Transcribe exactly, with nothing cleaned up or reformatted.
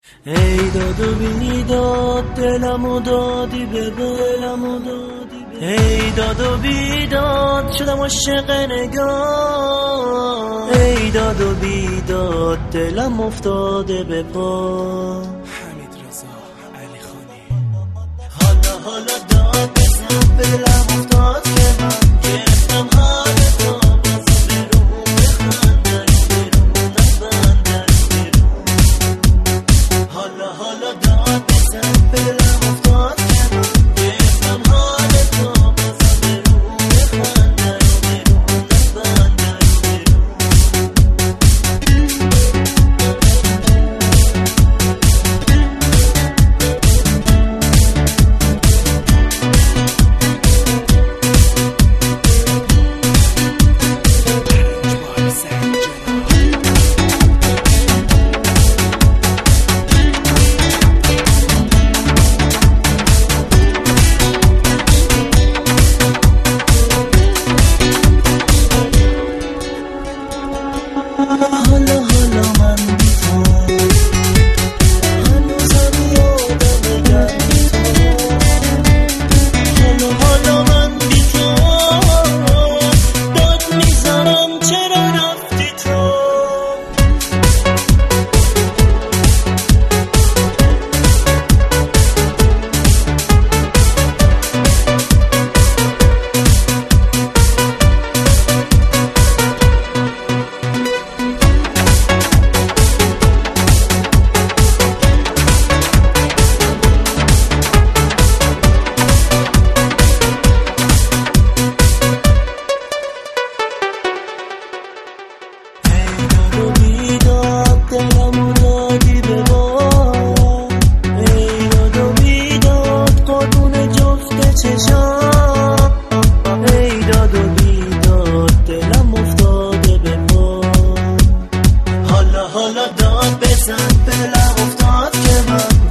ای داد و بیداد دلمو دادی به دلمو دادی به ای داد و بیداد شدم عاشق نگاه ای داد و بیداد دلم افتاده به پا حمید رضا علی خانی. حالا حالا داد بزن دلم افتاد که من گرفتم حال تو بازم برون بخندن برون نبندن برون حالا حالا داد بزن دلم افتاد که من گرفتم حال تو بازم برون بخندن برون نبندن حالا حالا من بی تو هنوزم یادم گردی تو حالا حالا من بی تو داد میزنم چرا رفتی تو دلمو دادی به ما ای داد و بیداد قربون جفت چشام ای داد و بیداد دلم افتاده به پا حالا حالا داد بزن دلم افتاد که من